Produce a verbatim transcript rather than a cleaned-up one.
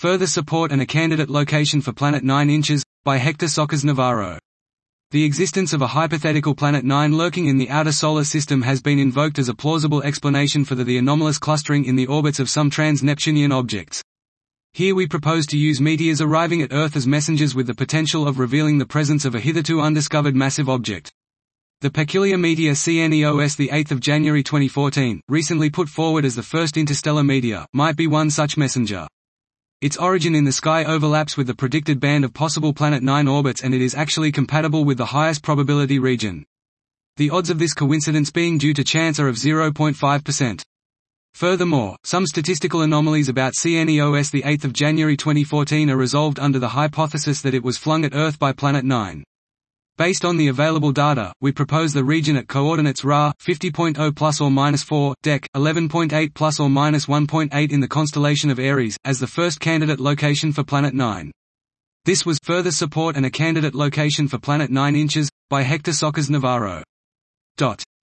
Further support and a candidate location for Planet nine inches, by Hector Socas Navarro. The existence of a hypothetical Planet nine lurking in the outer solar system has been invoked as a plausible explanation for the, the anomalous clustering in the orbits of some trans-Neptunian objects. Here we propose to use meteors arriving at Earth as messengers with the potential of revealing the presence of a hitherto undiscovered massive object. The peculiar meteor CNEOS, the eighth of January twenty fourteen, recently put forward as the first interstellar meteor, might be one such messenger. Its origin in the sky overlaps with the predicted band of possible Planet nine orbits, and it is actually compatible with the highest probability region. The odds of this coincidence being due to chance are of zero point five percent. Furthermore, some statistical anomalies about CNEOS, the eighth of January twenty fourteen, are resolved under the hypothesis that it was flung at Earth by Planet nine. Based on the available data, we propose the region at coordinates Ra fifty point zero plus or minus four, Dec eleven point eight plus or minus one point eight in the constellation of Aries as the first candidate location for Planet nine. This was further support and a candidate location for Planet nine inches by Hector Socas Navarro. Dot.